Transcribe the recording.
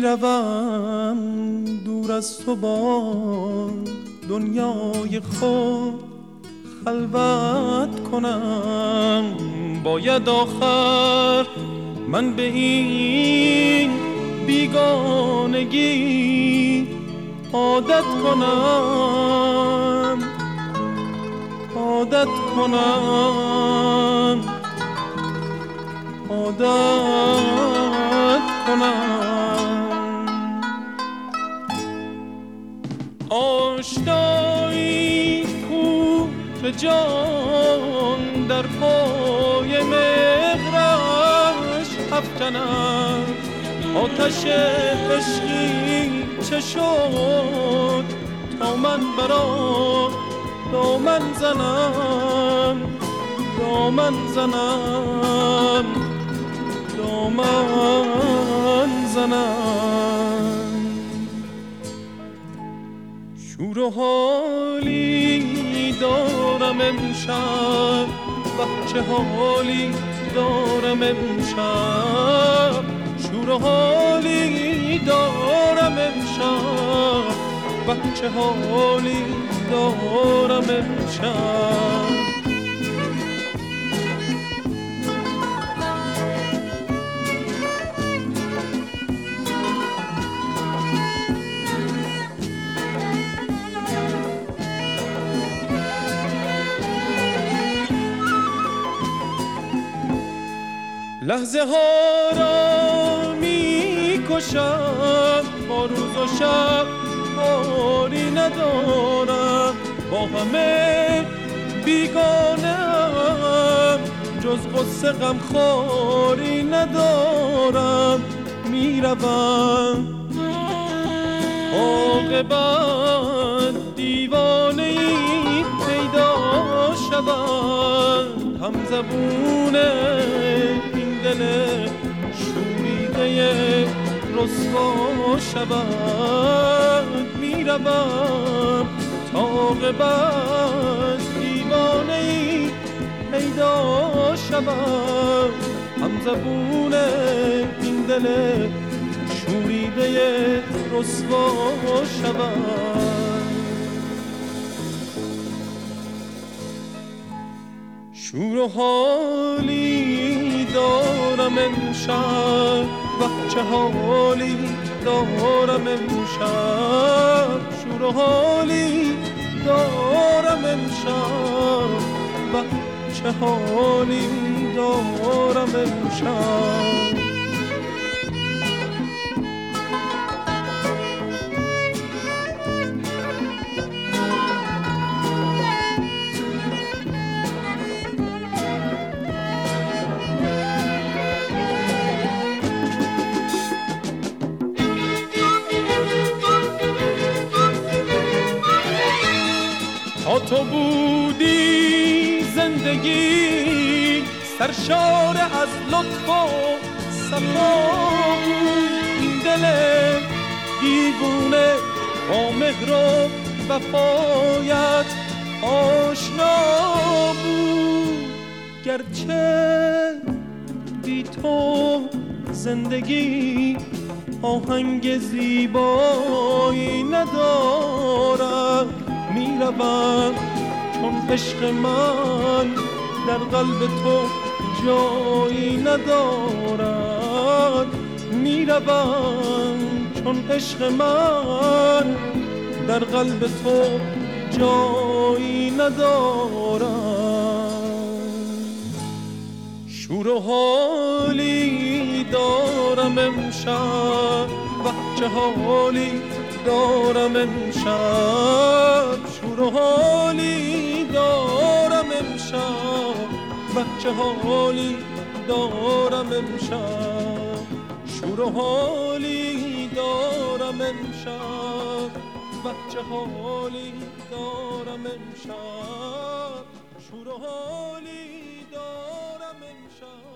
روم دور از تو با دنیای خود خلوت کنم. باید آخر من به این بیگانگی عادت کنم، عادت کنم، عادت کنم. آشنایی کو به جان در پای مهرش افکنم. آتش عشقی چه شد تا من برات دامن زنم، دامن زنم، دامن زنم. شور و حالی دارم امشب، چه حالی دارم امشب. شور و حالی دارم امشب، چه حالی دارم امشب. لحظه ها را می کشم، با روز و شب کاری ندارم. با همه بیگانه‌ام، جز غصه غم خواری ندارم. می روم عاقبت دیوانه‌ای پیدا شود. هم زبونه این دل شوریده رسوا شود. می روم تا عاقبت دیوانه‌ای پیدا شود. هم زبونه این دل شوریده رسوا شود. شور و حالی دارم امشب، چه حالی دارم امشب. شور و حالی دارم امشب، چه حالی دارم امشب. تو بودی زندگی سرشار از لطف و صفا. این دل دیوونه با مهر و وفایت آشنا بود. گرچه بی تو زندگی آهنگ زیبایی ندارد. می روم چون عشق من در قلب تو جایی ندارد. می روم چون عشق من در قلب تو جایی ندارد. شور و حالی دارم امشب، چه حالی دارم امشب. شور و حالی دارم امشب، چه حالی دارم امشب. شور و حالی دارم امشب، چه حالی دارم امشب. شور و حالی دارم امشب.